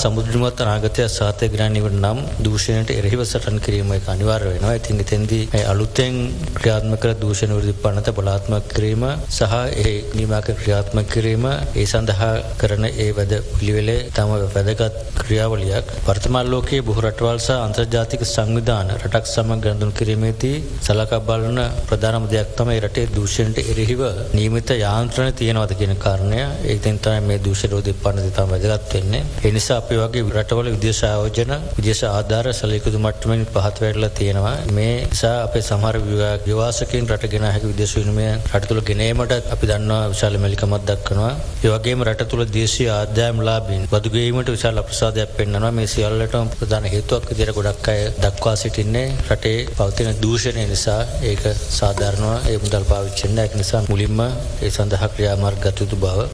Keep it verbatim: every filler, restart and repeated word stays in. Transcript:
සමුද්‍රමත් අනාගතය සාතේ ග්‍රහණීවට නම් දූෂණයට එරෙහිව සටන් කිරීම එක අනිවාර්ය වෙනවා. ඉතින් එතෙන්දී මේ අලුතෙන් ක්‍රියාත්මක කර දූෂණ විරුද්ධ පනත බලාත්මක කිරීම සහ ඒ නිමාක ක්‍රියාත්මක කිරීම ඒ සඳහා කරන ඒ වැඩ පිළිවෙලේ තම වැදගත් ක්‍රියාවලියක්. වර්තමාන ලෝකයේ බොහෝ රටවල් සහ අන්තර්ජාතික සංවිධාන රටක් සමග ගනුදෙනු කිරීමේදී සලකා බලන ප්‍රධානම දෙයක් තමයි රටේ දූෂණයට එරෙහිව නියමිත යාන්ත්‍රණ තියෙනවද කියන කාරණය. ඒකෙන් තමයි මේ දූෂණ විරුද්ධ පනත තමයි වැදගත් වෙන්නේ. ඒ නිසා අපි වගේ රටවල විදේශ ආයෝජන විදේශ ආධාර සැලකුණු මට්ටමින් පහත් වැටලා තියෙනවා. මේ නිසා අපේ සමහර විවාසකයන් රට ගෙන හැකි විදේශ විනිමය රට තුළ ගෙනීමට අපි දන්නවා විශාල මෙලිකමක් දක්වනවා. ඒ වගේම රට තුළ දේශීය ආදායම් ලාභීන් බදු ගෙවීමට විශාල අප්‍රසාදයක් පෙන්වනවා. මේ සියල්ලටම ප්‍රධාන හේතුවක් විදිහට ගොඩක් අය දක්වා සිටින්නේ රටේ පවතින දූෂණය නිසා. ඒක සාධාරණව ඒ මුදල් පාවිච්චි කරන ඒක නිසා මුලින්ම ඒ සඳහා ක්‍රියාමාර්ග ගත යුතු බව